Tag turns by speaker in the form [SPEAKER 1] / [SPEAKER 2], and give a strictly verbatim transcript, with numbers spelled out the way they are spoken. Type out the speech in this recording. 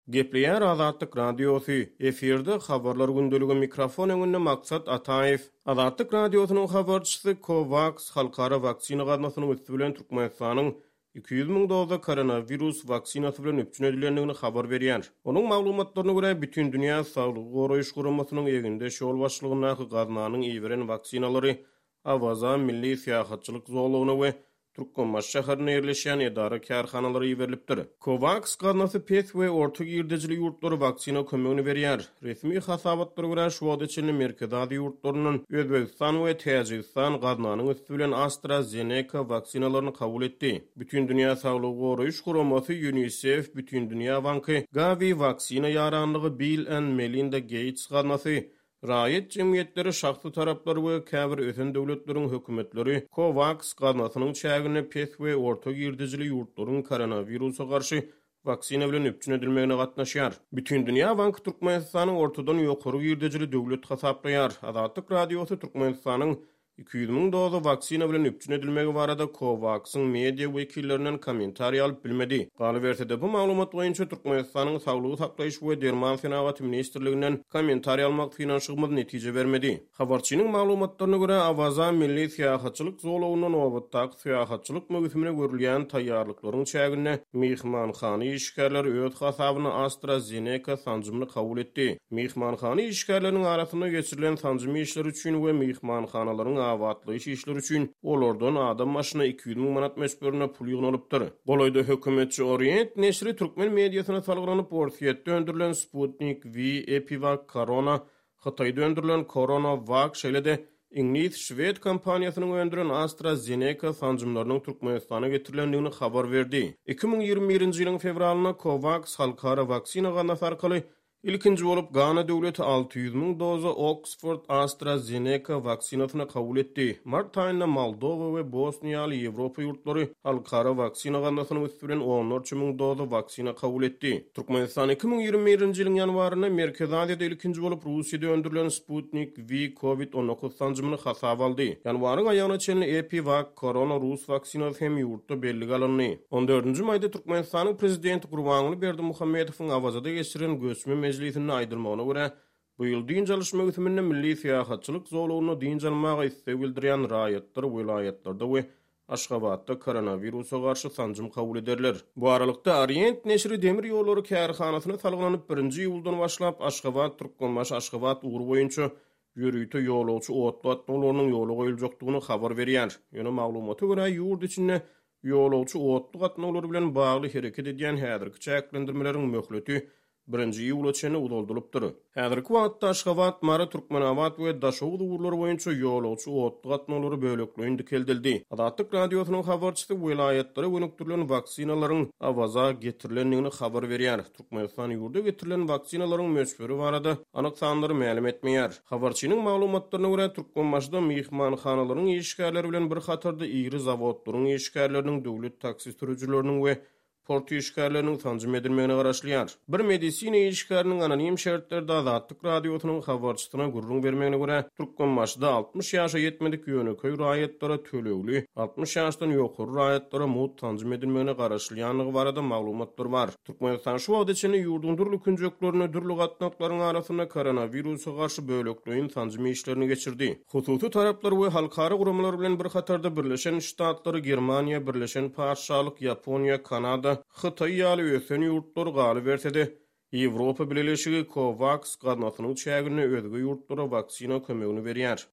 [SPEAKER 1] Gepleýär Azatlyk radiosu, efirde habarlar gündölügi mikrofon öňünde maksat Ataev. Azatlyk radiosynyň habarçysy Covax halkara vaksina gatnaşynyň üstü bilen Türkmenistanyň iki yüz miň doza koronavirus vaksinasy bilen öpçün edilendigini habar berýär. Onuň maglumatlaryna görä bütün dünýä saglyk goraýyş guramasynyň eginde şol başlygyna gatnanyň iýeren vaksinalary Awaza milli syýahatçylyk zowlugyna we Türkmenbaş şäherine ýerleşýän edara kärhanalary ýeberilipdir. Covax gatnasy pes we orta girdejili ýurtlary vaksina kömegini berýär. Resmi hasabatlara görä şu wagt içinde merkezadi ýurtlarynyň Özbegistan we Täjikistan gatnanyň üstü bilen AstraZeneca vaksinalaryny kabul etdi. Bütün dünýä saglyk goraýyş guramasy UNICEF, Bütün dünýä banky, Gavi vaksina ýaranlygy Bill and Melinda Gates gatnasy Raýat jemgyýetleri şahsy taraplary we käbir ösen döwletleriň hökümetleri Covax gatnasynyň çägine pes we orta girdejili ýurtlaryň koronawirusa garşy vaksina bilen öpçün edilmegine gatnaşýar. Bütün dünýä banky Türkmenistanyň ortadan ýokary girdejili döwlet hasaplaýar. Azatlyk radiosy Türkmenistanyň iki yüz miň doza vaksina bilen öpçün edilmegi barada Covax'ın media wekillerinden kommentari alyp bilmedi. Galybertede bu maglumat boýunça Türkmenistanyň Saglygy saklaýyş we Derman Senagat ministrliginden kommentari almak finansygymy netije bermedi. Habarçynyň maglumatlaryna görä Awaza milli syýahatçylyk zowlugynyň obatdak syýahatçylyk mögüsüne görülýän taýýarlyklaryň çägine mehmanhany işgärleri öz hasabyna AstraZeneca sanjymyny kabul etdi. Mehmanhany işgärleriniň arasynda geçirilen sanjymy işler üçin we mehmanhanalaryň awatlyş işler üçin olardan adam maşyna iki yüz miň manat meşberine pul ýygnalypdyr. Golaýda hökümetçi Orient neşri türkmen mediasyna salgylanyp Orsiýetde öndürilen Sputnik V, Epivac, Corona, Hataýda öndürilen CoronaVac şeýle-de İngiliz Şwed kompaniýasynyň öndüren AstraZeneca sanjymlarynyň Türkmenistana getirilendigini habar berdi. iki miň ýygrimi birinji ýylyň fevralyna Covax halkara vaksina gatnaşy arkaly İlkinci bolup Gana döwleti alty yüz miň doza Oxford AstraZeneca vaksinasyny kabul etdi. Mart aýynda Moldova we Bosniýa Ýewropa ýurtlary halkara vaksina gatnaşynyň üstünden on üç miň doza vaksina kabul etdi. Türkmenistan iki miň ýygrimi birinji ýylyň ýanwaryna Merkez Aziýada ilkinji bolup Russiýada öndürilen Sputnik V COVID on dokuz sanjymyny hasaba aldy. Ýanwaryň aýagyna çenli Epivac Corona Rus vaksinasy hem ýurtda belli alındy. on dördünji maýda Türkmenistanyň prezidenti Gurbanuly Berdimuhammedowyň Awazada geçiren göçme meclisini aýdylmagyna görä, bu ýyl din çalışma ötüminde milli syýahatçylyk zowlugyny din jalmaga istek bildirýän raýatlar vilayatlarda we Aşgabatda koronawirusa garşy sanjym kabul ederler. Bu aralykda Orient neşri demir ýollary kärhanasyna salgylanyp birinji ýyldan başlap Aşgabat Türkmenbaş Aşgabat ugur boýunça ýürüýte ýolagçy otlatmalarnyň ýoly goýuljakdygyny habar berýär. Ýöne maglumata görä ýurt içinde ýolagçy otly gatnaşlary bilen bagly hereket edýän häzirki çäklendirmeleriň möhleti birinji ýyl içinde udaldylypdyr. Häzirki wagtda Aşgabat, Mara, Türkmenabad we Daşow ugrlary boýunça ýolagçy otly gatnaşlary bölekleýinde keldildi. Azatlyk radiosynyň habarçysy vilayatlary gönükdirilen vaksinalaryň Awaza getirilendigini habar berýär. Türkmenistan ýurda getirilen vaksinalaryň möçberi barada anyk sanlary ma'lum etmeýär. Habarçynyň maglumatlaryna görä Türkmenbaşda mehmanhanalaryň işgärleri bilen bir hatarda ýyry zawodlaryň işgärleriniň döwlet taksi sürüjileriniň we port işgärleriniň sanjym edilmegine garaşlýar. Bir medisina işgäriniň anonim şertlerde Azatlyk radiosynyň habarçysyna gurrun bermegine görä Türkmenbaşda altmış ýaşa ýetmedik ýöneköý raýatlara tölegli, altmış ýaşdan ýokary raýatlara mut sanjym edilmegine garaşlýanlygy barada maglumatlar bar. Türkmenistan şu wagt içinde ýurdun durly künjeklerini durly gatnaklaryň arasynda koronawirusa garşy bölekleýin sanjym işlerini geçirdi. Hususy taraplar we halkara guramalar bilen bir hatarda Birleşen Ştatlary, Germaniýa, Birleşen Paşalyk, Ýaponiýa, Kanada, Hitaý ýaly ösen ýurtlar galy bersede, Ýewropa Birleşigi Covax gatnaşynyň çägine özge ýurtlara vaksina kömegini berýär.